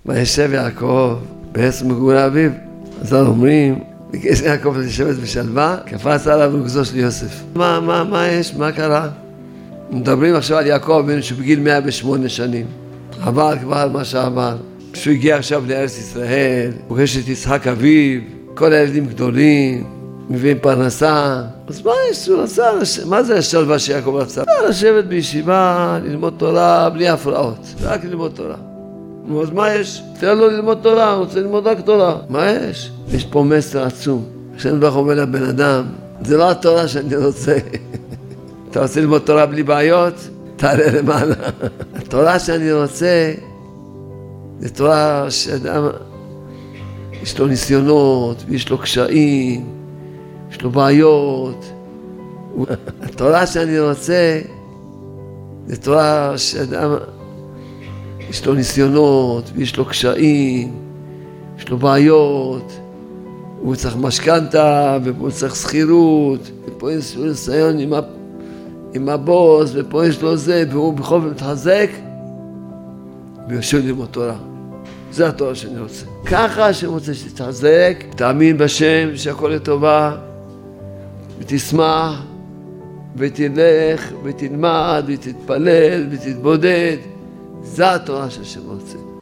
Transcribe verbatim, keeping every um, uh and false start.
וישב יעקב בעץ מגורי אביו. אז אנחנו אומרים, ביקש יעקב לשבת בשלווה, קפץ עליו וגזו של יוסף. מה, מה, מה יש? מה קרה? מדברים עכשיו על יעקב בן שבגיל מאה ושמונה שנים. עבר כבר מה שעבר. כשהוא הגיע עכשיו לארץ ישראל, פוגש את יצחק אביו, כל הילדים גדולים, מביאים פרנסה. אז מה יש? הוא רצה, מה זה השלווה שיעקב רצה? לשבת בישיבה, ללמוד תורה בלי הפרעות, רק ללמוד תורה. נו, אז מה יש? תראה לו ללמוד תורה, הוא רוצה ללמוד רק תורה. מה יש? יש פה מסר עצום. כשאני בא אומר לבן אדם, זה לא התורה שאני רוצה. אתה רוצה ללמוד תורה בלי בעיות? תעלה למעלה. התורה שאני רוצה, זה תורה שאדם, יש לו ניסיונות, ויש לו קשיים, יש לו בעיות. התורה שאני רוצה, זה תורה שאדם, יש לו ניסיונות, ויש לו קשיים, יש לו בעיות, הוא צריך משכנתה, ופה צריך שכירות, ופה יש לו ניסיון עם, עם הבוס, ופה יש לו זה, והוא בכל זאת מתחזק, ויושב ללמוד תורה. זה התורה שאני רוצה. ככה שאני רוצה שתתחזק, תאמין בשם שהכל לטובה, ותשמח, ותלך, ותלמד, ותתפלל, ותתבודד. זה התורה שהשם רוצה.